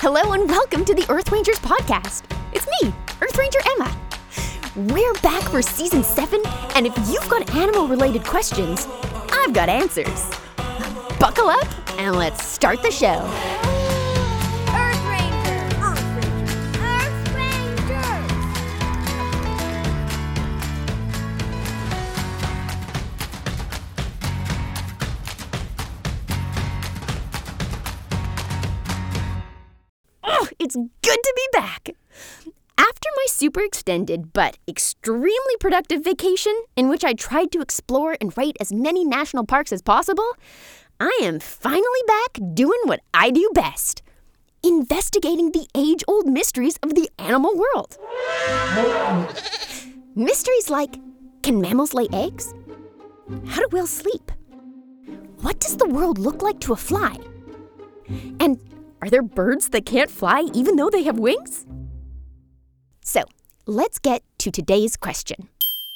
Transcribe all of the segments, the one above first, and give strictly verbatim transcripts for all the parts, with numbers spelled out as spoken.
Hello and welcome to the Earth Rangers podcast. It's me, Earth Ranger Emma. We're back for season seven, and if you've got animal-related questions, I've got answers. Buckle up and let's start the show. Earth Rangers! Earth Rangers! Earth Rangers! Oh, it's good to be back. After my super extended but extremely productive vacation, in which I tried to explore and rate as many national parks as possible, I am finally back doing what I do best: investigating the age-old mysteries of the animal world. Mysteries like, can mammals lay eggs? How do whales sleep? What does the world look like to a fly? And are there birds that can't fly even though they have wings? So, let's get to today's question.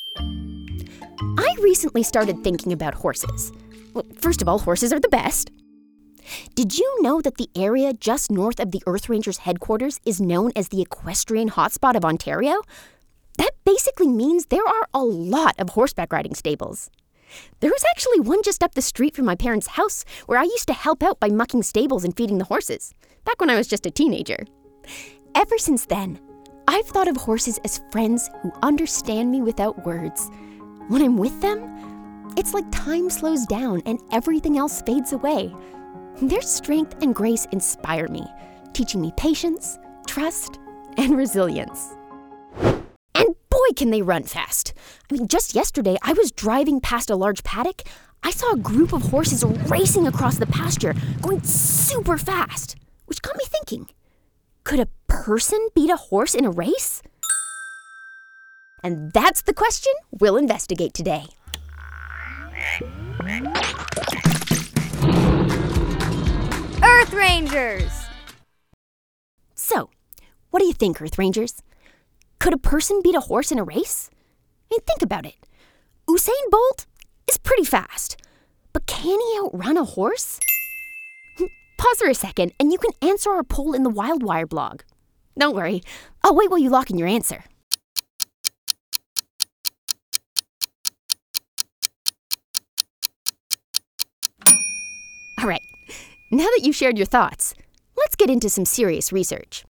I recently started thinking about horses. Well, first of all, horses are the best. Did you know that the area just north of the Earth Rangers headquarters is known as the equestrian hotspot of Ontario? That basically means there are a lot of horseback riding stables. There was actually one just up the street from my parents' house where I used to help out by mucking stables and feeding the horses, back when I was just a teenager. Ever since then, I've thought of horses as friends who understand me without words. When I'm with them, it's like time slows down and everything else fades away. Their strength and grace inspire me, teaching me patience, trust, and resilience. And boy, can they run fast. I mean, just yesterday, I was driving past a large paddock. I saw a group of horses racing across the pasture, going super fast, which got me thinking, could a person beat a horse in a race? And that's the question we'll investigate today. Earth Rangers! So, what do you think, Earth Rangers? Could a person beat a horse in a race? I mean, think about it. Usain Bolt is pretty fast, but can he outrun a horse? Pause for a second, and you can answer our poll in the Wildwire blog. Don't worry, I'll wait while you lock in your answer. All right, now that you've shared your thoughts, let's get into some serious research.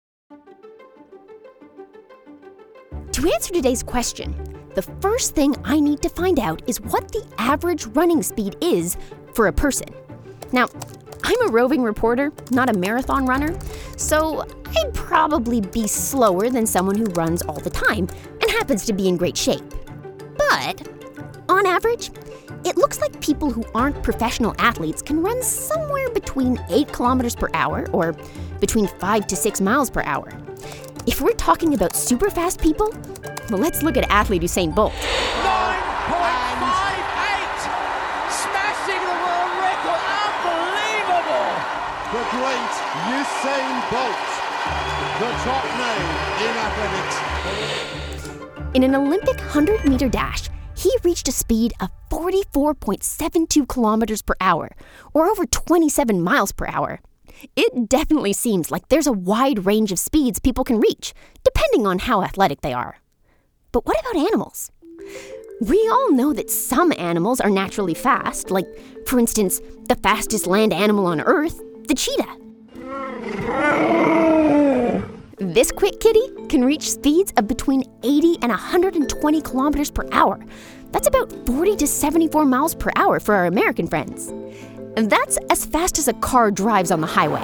To answer today's question, the first thing I need to find out is what the average running speed is for a person. Now, I'm a roving reporter, not a marathon runner, so I'd probably be slower than someone who runs all the time and happens to be in great shape. But, on average, it looks like people who aren't professional athletes can run somewhere between eight kilometers per hour or between five to six miles per hour. If we're talking about super fast people, well, let's look at athlete Usain Bolt. nine point five eight! Smashing the world record! Unbelievable! The great Usain Bolt, the top name in athletics. In an Olympic hundred-meter dash, he reached a speed of forty-four point seven two kilometers per hour, or over twenty-seven miles per hour. It definitely seems like there's a wide range of speeds people can reach, depending on how athletic they are. But what about animals? We all know that some animals are naturally fast, like, for instance, the fastest land animal on Earth, the cheetah. This quick kitty can reach speeds of between eighty and one hundred twenty kilometers per hour. That's about forty to seventy-four miles per hour for our American friends. And that's as fast as a car drives on the highway.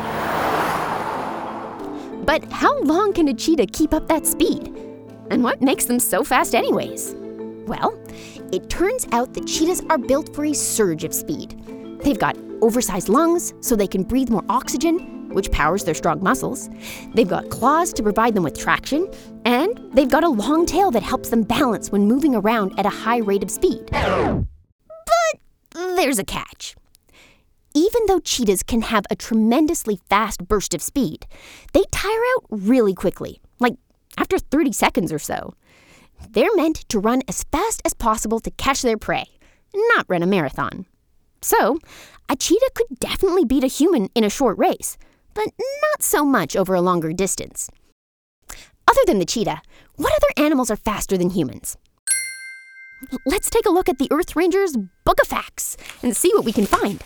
But how long can a cheetah keep up that speed? And what makes them so fast anyways? Well, it turns out that cheetahs are built for a surge of speed. They've got oversized lungs so they can breathe more oxygen, which powers their strong muscles. They've got claws to provide them with traction, and they've got a long tail that helps them balance when moving around at a high rate of speed. But there's a catch. Even though cheetahs can have a tremendously fast burst of speed, they tire out really quickly, like after thirty seconds or so. They're meant to run as fast as possible to catch their prey, not run a marathon. So, a cheetah could definitely beat a human in a short race, but not so much over a longer distance. Other than the cheetah, what other animals are faster than humans? Let's take a look at the Earth Rangers Book of Facts and see what we can find.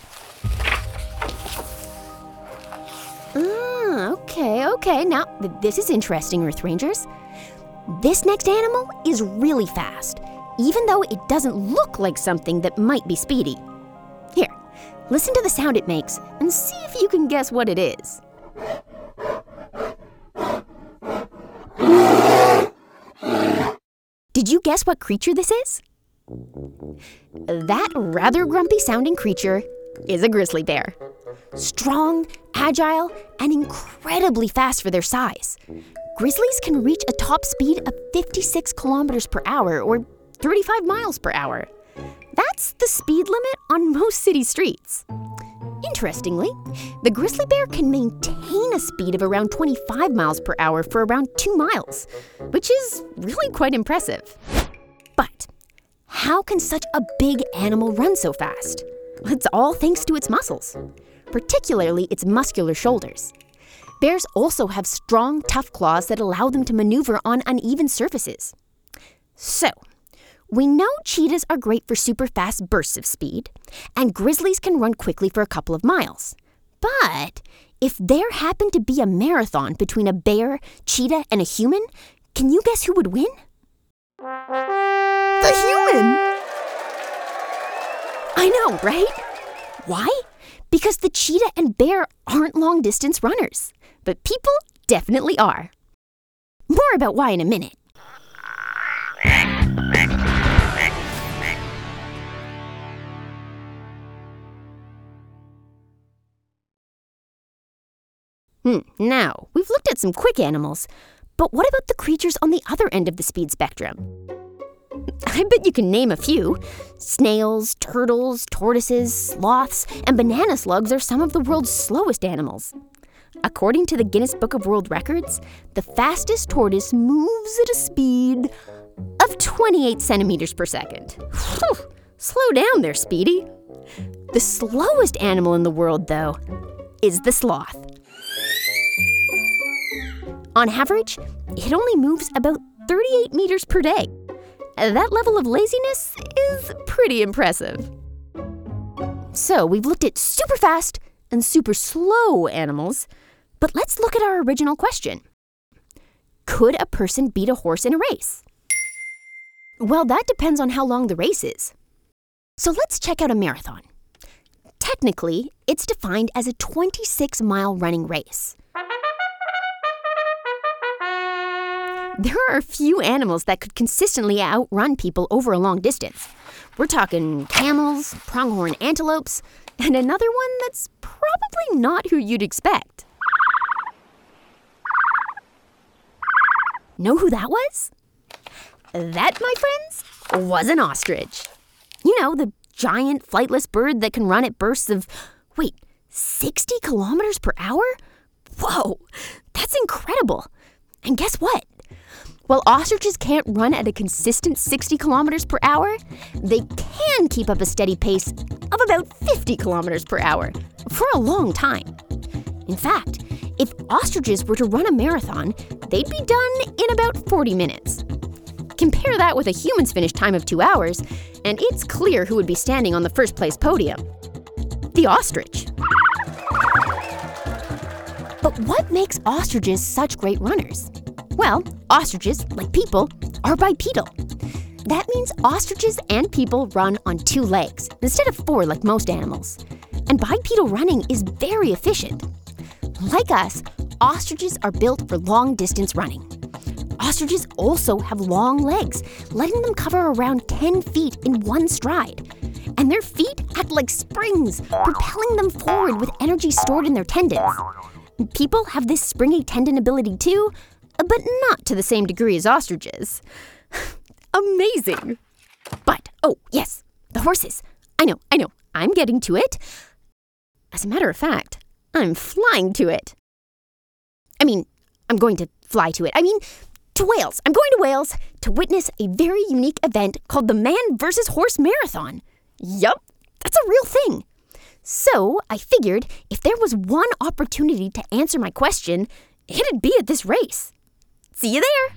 Ah, okay, okay. Now, this is interesting, Earth Rangers. This next animal is really fast, even though it doesn't look like something that might be speedy. Here, listen to the sound it makes and see if you can guess what it is. Did you guess what creature this is? That rather grumpy-sounding creature is a grizzly bear. Strong, agile, and incredibly fast for their size. Grizzlies can reach a top speed of fifty-six kilometers per hour or thirty-five miles per hour. That's the speed limit on most city streets. Interestingly, the grizzly bear can maintain a speed of around twenty-five miles per hour for around two miles, which is really quite impressive. But how can such a big animal run so fast? It's all thanks to its muscles, particularly its muscular shoulders. Bears also have strong, tough claws that allow them to maneuver on uneven surfaces. So, we know cheetahs are great for super fast bursts of speed, and grizzlies can run quickly for a couple of miles. But if there happened to be a marathon between a bear, cheetah, and a human, can you guess who would win? The human! I know, right? Why? Because the cheetah and bear aren't long-distance runners, but people definitely are. More about why in a minute. Hmm, now, we've looked at some quick animals, but what about the creatures on the other end of the speed spectrum? I bet you can name a few. Snails, turtles, tortoises, sloths, and banana slugs are some of the world's slowest animals. According to the Guinness Book of World Records, the fastest tortoise moves at a speed of twenty-eight centimeters per second. Whew, slow down there, Speedy. The slowest animal in the world, though, is the sloth. On average, it only moves about thirty-eight meters per day. That level of laziness is pretty impressive. So we've looked at super fast and super slow animals, but let's look at our original question. Could a person beat a horse in a race? Well, that depends on how long the race is. So let's check out a marathon. Technically, it's defined as a twenty-six mile running race. There are a few animals that could consistently outrun people over a long distance. We're talking camels, pronghorn antelopes, and another one that's probably not who you'd expect. Know who that was? That, my friends, was an ostrich. You know, the giant flightless bird that can run at bursts of, wait, sixty kilometers per hour? Whoa, that's incredible. And guess what? While ostriches can't run at a consistent sixty kilometers per hour, they can keep up a steady pace of about fifty kilometers per hour for a long time. In fact, if ostriches were to run a marathon, they'd be done in about forty minutes. Compare that with a human's finish time of two hours, and it's clear who would be standing on the first place podium. The ostrich. But what makes ostriches such great runners? Well, ostriches, like people, are bipedal. That means ostriches and people run on two legs, instead of four like most animals. And bipedal running is very efficient. Like us, ostriches are built for long-distance running. Ostriches also have long legs, letting them cover around ten feet in one stride. And their feet act like springs, propelling them forward with energy stored in their tendons. People have this springy tendon ability too, but not to the same degree as ostriches. Amazing. But, oh, yes, the horses. I know, I know, I'm getting to it. As a matter of fact, I'm flying to it. I mean, I'm going to fly to it. I mean, to Wales. I'm going to Wales to witness a very unique event called the Man versus Horse Marathon. Yup, that's a real thing. So I figured if there was one opportunity to answer my question, it'd be at this race. See you there!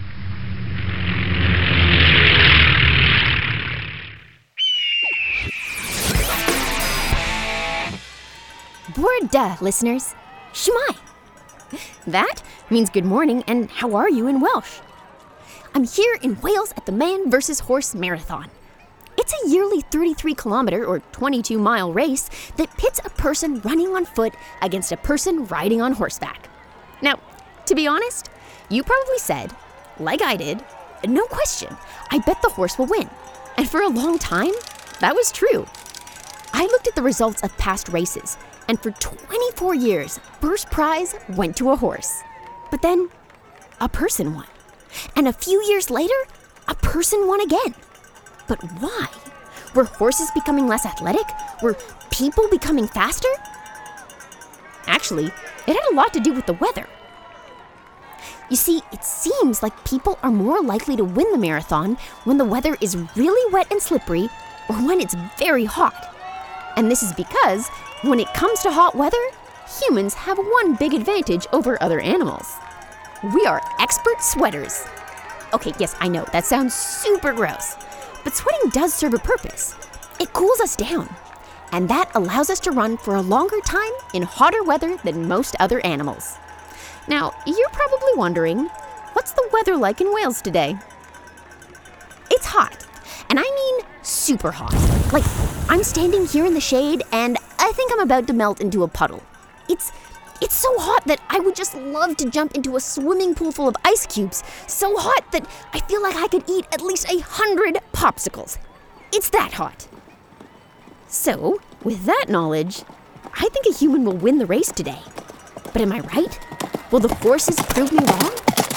Bored duh, listeners. Shmai. That means good morning and how are you in Welsh. I'm here in Wales at the Man versus Horse Marathon. It's a yearly thirty-three kilometer or twenty-two mile race that pits a person running on foot against a person riding on horseback. Now, to be honest, you probably said, like I did, no question, I bet the horse will win. And for a long time, that was true. I looked at the results of past races, and for twenty-four years, first prize went to a horse. But then, a person won. And a few years later, a person won again. But why? Were horses becoming less athletic? Were people becoming faster? Actually, it had a lot to do with the weather. You see, it seems like people are more likely to win the marathon when the weather is really wet and slippery or when it's very hot. And this is because when it comes to hot weather, humans have one big advantage over other animals. We are expert sweaters. Okay, yes, I know, that sounds super gross. But sweating does serve a purpose. It cools us down. And that allows us to run for a longer time in hotter weather than most other animals. Now, you're probably wondering, what's the weather like in Wales today? It's hot. And I mean super hot. Like, I'm standing here in the shade and I think I'm about to melt into a puddle. It's it's so hot that I would just love to jump into a swimming pool full of ice cubes. So hot that I feel like I could eat at least a hundred popsicles. It's that hot. So, with that knowledge, I think a human will win the race today. But am I right? Will the horses prove me wrong?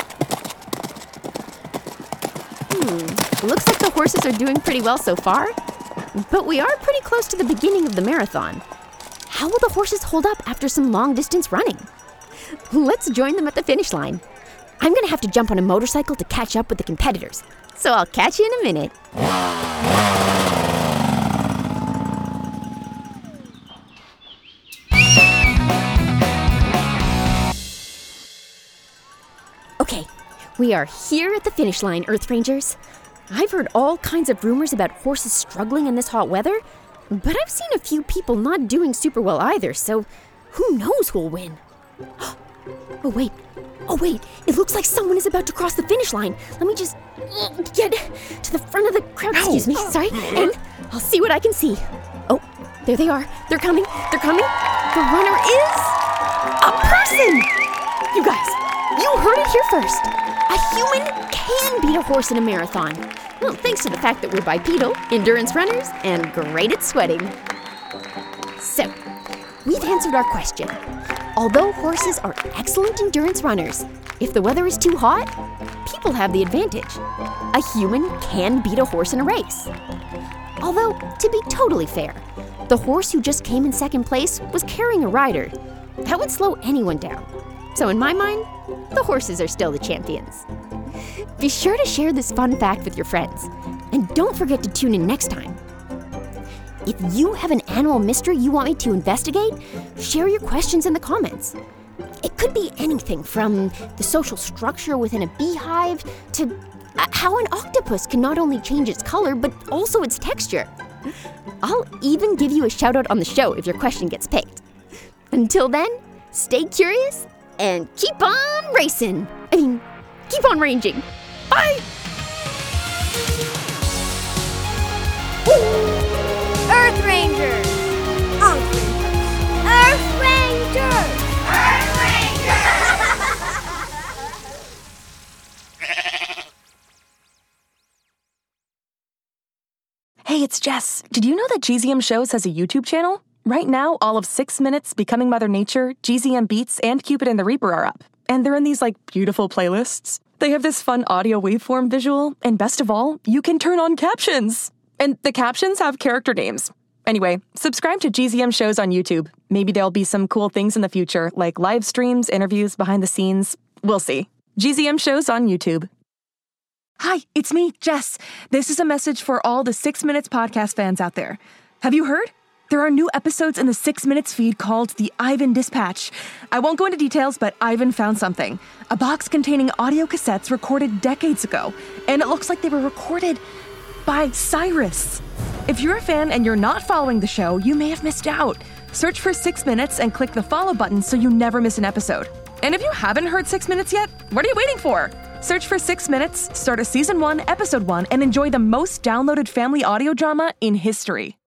Hmm, looks like the horses are doing pretty well so far. But we are pretty close to the beginning of the marathon. How will the horses hold up after some long-distance running? Let's join them at the finish line. I'm gonna have to jump on a motorcycle to catch up with the competitors. So I'll catch you in a minute. Okay, we are here at the finish line, Earth Rangers. I've heard all kinds of rumors about horses struggling in this hot weather, but I've seen a few people not doing super well either, so who knows who'll win? Oh wait, oh wait, it looks like someone is about to cross the finish line. Let me just uh, get to the front of the crowd, excuse me, sorry, and I'll see what I can see. Oh, there they are, they're coming, they're coming. The runner is a person! You guys, you heard it here first. A human can beat a horse in a marathon. Well, thanks to the fact that we're bipedal, endurance runners, and great at sweating. So, we've answered our question. Although horses are excellent endurance runners, if the weather is too hot, people have the advantage. A human can beat a horse in a race. Although, to be totally fair, the horse who just came in second place was carrying a rider. That would slow anyone down. So in my mind, the horses are still the champions. Be sure to share this fun fact with your friends. And don't forget to tune in next time. If you have an animal mystery you want me to investigate, share your questions in the comments. It could be anything from the social structure within a beehive to uh, how an octopus can not only change its color, but also its texture. I'll even give you a shout out on the show if your question gets picked. Until then, stay curious and keep on racing. I mean, keep on ranging. Bye! Earth Rangers! Earth Rangers! Earth Rangers! Earth Rangers! Hey, it's Jess. Did you know that G Z M Shows has a YouTube channel? Right now, all of Six Minutes, Becoming Mother Nature, G Z M Beats, and Cupid and the Reaper are up. And they're in these, like, beautiful playlists. They have this fun audio waveform visual, and best of all, you can turn on captions. And the captions have character names. Anyway, subscribe to G Z M Shows on YouTube. Maybe there'll be some cool things in the future, like live streams, interviews, behind the scenes. We'll see. G Z M Shows on YouTube. Hi, it's me, Jess. This is a message for all the Six Minutes podcast fans out there. Have you heard? There are new episodes in the Six Minutes feed called the Ivan Dispatch. I won't go into details, but Ivan found something. A box containing audio cassettes recorded decades ago, and it looks like they were recorded by Cyrus. If you're a fan and you're not following the show, you may have missed out. Search for Six Minutes and click the follow button so you never miss an episode. And if you haven't heard Six Minutes yet, what are you waiting for? Search for Six Minutes, start a season one, episode one, and enjoy the most downloaded family audio drama in history.